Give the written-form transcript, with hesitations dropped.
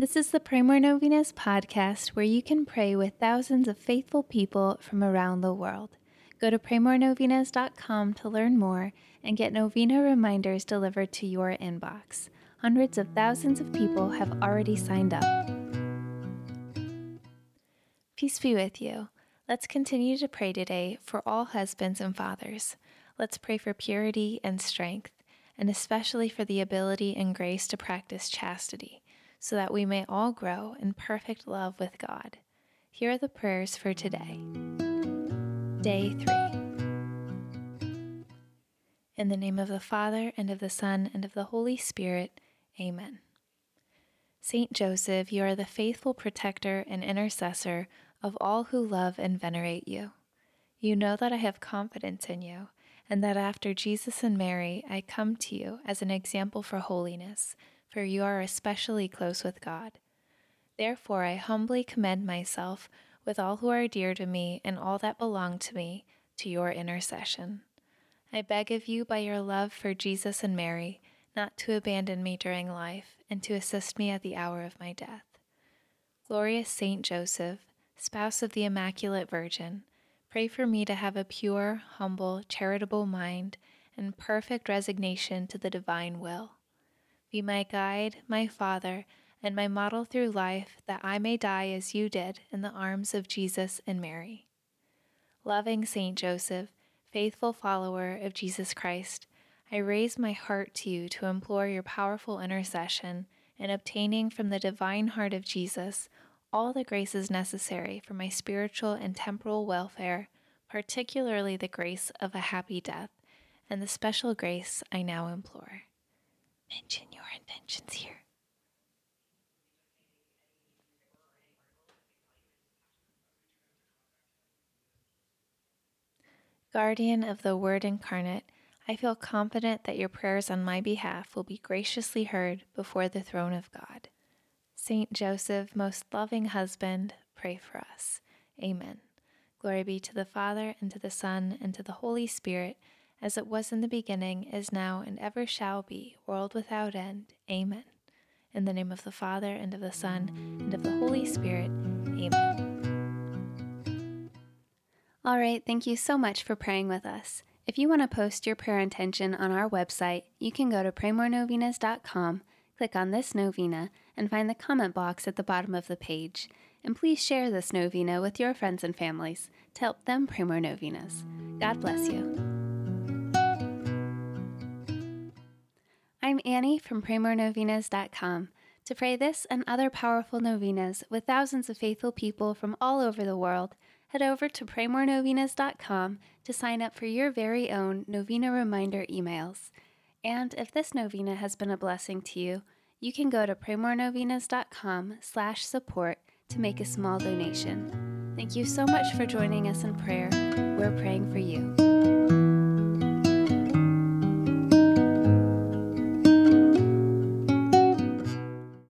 This is the Pray More Novenas podcast where you can pray with thousands of faithful people from around the world. Go to praymorenovenas.com to learn more and get novena reminders delivered to your inbox. Hundreds of thousands of people have already signed up. Peace be with you. Let's continue to pray today for all husbands and fathers. Let's pray for purity and strength, and especially for the ability and grace to practice chastity, so that we may all grow in perfect love with God. Here are the prayers for today. Day 3. In the name of the Father, and of the Son, and of the Holy Spirit. Amen. Saint Joseph, you are the faithful protector and intercessor of all who love and venerate you. You know that I have confidence in you, and that after Jesus and Mary, I come to you as an example for holiness, for you are especially close with God. Therefore, I humbly commend myself, with all who are dear to me and all that belong to me, to your intercession. I beg of you, by your love for Jesus and Mary, not to abandon me during life, and to assist me at the hour of my death. Glorious Saint Joseph, spouse of the Immaculate Virgin, pray for me to have a pure, humble, charitable mind, and perfect resignation to the divine will. Be my guide, my Father, and my model through life, that I may die as you did in the arms of Jesus and Mary. Loving Saint Joseph, faithful follower of Jesus Christ, I raise my heart to you to implore your powerful intercession in obtaining from the divine heart of Jesus all the graces necessary for my spiritual and temporal welfare, particularly the grace of a happy death, and the special grace I now implore. Mention your intentions here. Guardian of the Word incarnate, I feel confident that your prayers on my behalf will be graciously heard before the throne of God. Saint Joseph, most loving husband, pray for us. Amen. Glory be to the Father, and to the Son, and to the Holy Spirit, as it was in the beginning, is now, and ever shall be, world without end. Amen. In the name of the Father, and of the Son, and of the Holy Spirit. Amen. All right, thank you so much for praying with us. If you want to post your prayer intention on our website, you can go to praymorenovenas.com, click on this novena, and find the comment box at the bottom of the page. And please share this novena with your friends and families to help them pray more novenas. God bless you. I'm Annie from praymorenovenas.com. To pray this and other powerful novenas with thousands of faithful people from all over the world, head over to praymorenovenas.com to sign up for your very own novena reminder emails. And if this novena has been a blessing to you, you can go to praymorenovenas.com/support to make a small donation. Thank you so much for joining us in prayer. We're praying for you.